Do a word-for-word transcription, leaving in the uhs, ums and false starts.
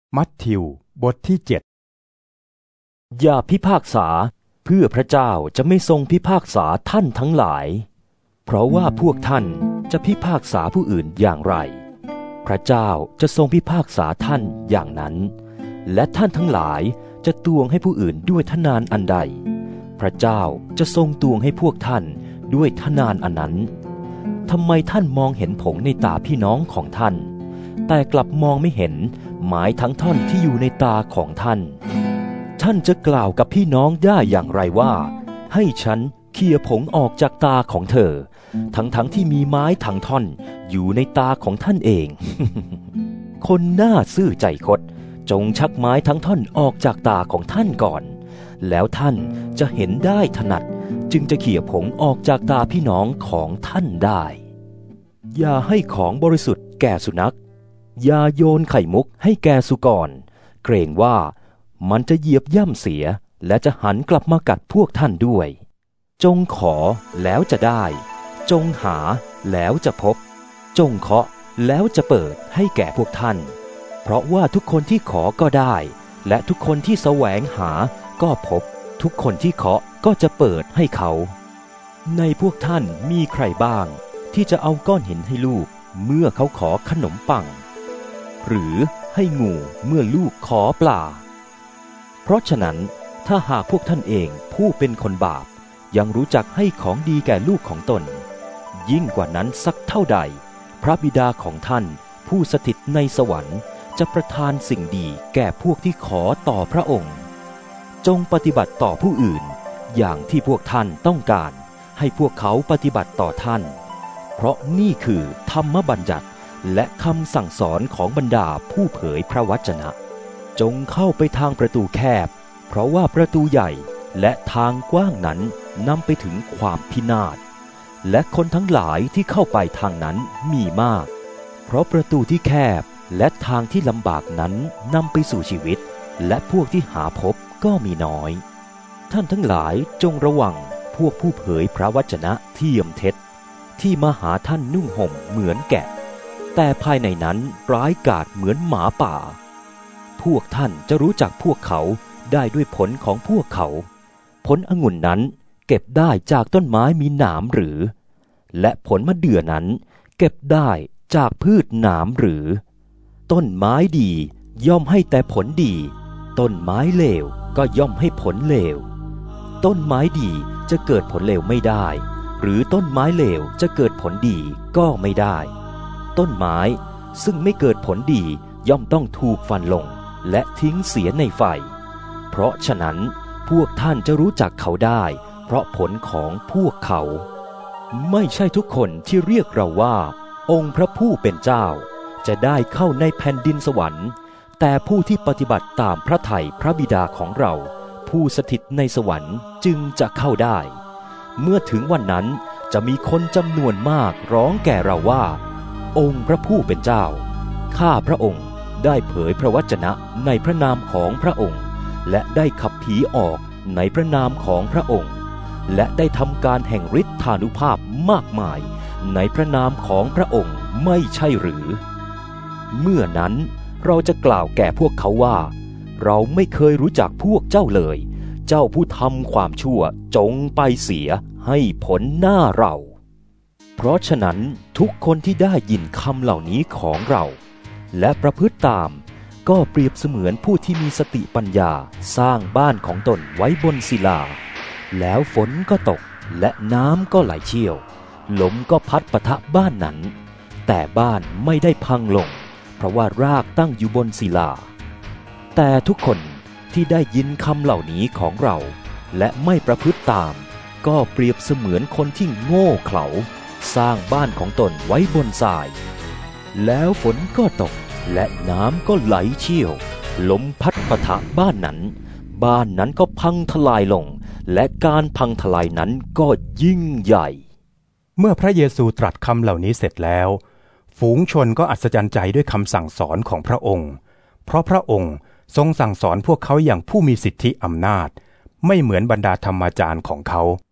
มัทธิวบทที่เจ็ดอย่าพิพากษาเพื่อพระเจ้าจะไม่ทรงพิพากษาท่านทั้งหลายเพราะว่าพวกท่านจะพิพากษาผู้อื่นอย่างไรพระเจ้าจะทรงพิพากษาท่านอย่างนั้นและท่านทั้งหลายจะตวงให้ผู้อื่นด้วยทนานอันใดพระเจ้าจะทรงตวงให้พวกท่านด้วยทนานอันนั้นทำไมท่านมองเห็นผงในตาพี่น้องของท่านแต่กลับมองไม่เห็นไม้ทั้งท่อนที่อยู่ในตาของท่านท่านจะกล่าวกับพี่น้องได้อย่างไรว่าให้ฉันเขี่ยผงออกจากตาของเธอทั้งๆ ท, ที่มีไม้ทั้งท่อนอยู่ในตาของท่านเอง คนหน้าซื่อใจคดจงชักไม้ทั้งท่อนออกจากตาของท่านก่อนแล้วท่านจะเห็นได้ถนัดจึงจะเขี่ยผงออกจากตาพี่น้องของท่านได้อย่าให้ของบริสุทธิ์แก่สุนัขอย่าโยนไข่มุกให้แก่สุกรเกรงว่ามันจะเหยียบย่ำเสียและจะหันกลับมากัดพวกท่านด้วยจงขอแล้วจะได้จงหาแล้วจะพบจงเคาะแล้วจะเปิดให้แก่พวกท่านเพราะว่าทุกคนที่ขอก็ได้และทุกคนที่แสวงหาก็พบทุกคนที่เคาะก็จะเปิดให้เขาในพวกท่านมีใครบ้างที่จะเอาก้อนหินให้ลูกเมื่อเขาขอขนมปังหรือให้งูเมื่อลูกขอปลาเพราะฉะนั้นถ้าหากพวกท่านเองผู้เป็นคนบาปยังรู้จักให้ของดีแก่ลูกของตนยิ่งกว่านั้นสักเท่าใดพระบิดาของท่านผู้สถิตในสวรรค์จะประทานสิ่งดีแก่พวกที่ขอต่อพระองค์จงปฏิบัติต่อผู้อื่นอย่างที่พวกท่านต้องการให้พวกเขาปฏิบัติต่อท่านเพราะนี่คือธรรมบัญญัติและคำสั่งสอนของบรรดาผู้เผยพระวจนะจงเข้าไปทางประตูแคบเพราะว่าประตูใหญ่และทางกว้างนั้นนำไปถึงความพินาศและคนทั้งหลายที่เข้าไปทางนั้นมีมากเพราะประตูที่แคบและทางที่ลำบากนั้นนำไปสู่ชีวิตและพวกที่หาพบก็มีน้อยท่านทั้งหลายจงระวังพวกผู้เผยพระวจนะเทียมเท็จที่มาหาท่านนุ่งห่มเหมือนแกะแต่ภายในนั้นร้ายกาจเหมือนหมาป่าพวกท่านจะรู้จักพวกเขาได้ด้วยผลของพวกเขาผลองุ่นนั้นเก็บได้จากต้นไม้มีหนามหรือและผลมะเดื่อนั้นเก็บได้จากพืชหนามหรือต้นไม้ดีย่อมให้แต่ผลดีต้นไม้เลวก็ย่อมให้ผลเลวต้นไม้ดีจะเกิดผลเลวไม่ได้หรือต้นไม้เลวจะเกิดผลดีก็ไม่ได้ต้นไม้ซึ่งไม่เกิดผลดีย่อมต้องถูกฟันลงและทิ้งเสียในไฟเพราะฉะนั้นพวกท่านจะรู้จักเขาได้เพราะผลของพวกเขาไม่ใช่ทุกคนที่เรียกเราว่าองค์พระผู้เป็นเจ้าจะได้เข้าในแผ่นดินสวรรค์แต่ผู้ที่ปฏิบัติตามพระทัยพระบิดาของเราผู้สถิตในสวรรค์จึงจะเข้าได้เมื่อถึงวันนั้นจะมีคนจำนวนมากร้องแก่เราว่าองค์พระผู้เป็นเจ้าข้าพระองค์ได้เผยพระวจนะในพระนามของพระองค์และได้ขับผีออกในพระนามของพระองค์และได้ทำการแห่งฤทธานุภาพมากมายในพระนามของพระองค์ไม่ใช่หรือเมื่อนั้นเราจะกล่าวแก่พวกเขาว่าเราไม่เคยรู้จักพวกเจ้าเลยเจ้าผู้ทำความชั่วจงไปเสียให้ผลหน้าเราเพราะฉะนั้นทุกคนที่ได้ยินคำเหล่านี้ของเราและประพฤติตามก็เปรียบเสมือนผู้ที่มีสติปัญญาสร้างบ้านของตนไว้บนศิลาแล้วฝนก็ตกและน้ำก็ไหลเชี่ยวลมก็พัดปะทะบ้านนั้นแต่บ้านไม่ได้พังลงเพราะว่ารากตั้งอยู่บนศิลาแต่ทุกคนที่ได้ยินคำเหล่านี้ของเราและไม่ประพฤติตามก็เปรียบเสมือนคนที่โง่เขลาสร้างบ้านของตนไว้บนทรายแล้วฝนก็ตกและน้ำก็ไหลเชี่ยวลมพัดปะทะบ้านนั้นบ้านนั้นก็พังทลายลงและการพังทลายนั้นก็ยิ่งใหญ่เมื่อพระเยซูตรัสคำเหล่านี้เสร็จแล้วฝูงชนก็อัศจรรย์ใจด้วยคำสั่งสอนของพระองค์เพราะพระองค์ทรงสั่งสอนพวกเขาอย่างผู้มีสิทธิอำนาจไม่เหมือนบรรดาธรรมาจารย์ของเขา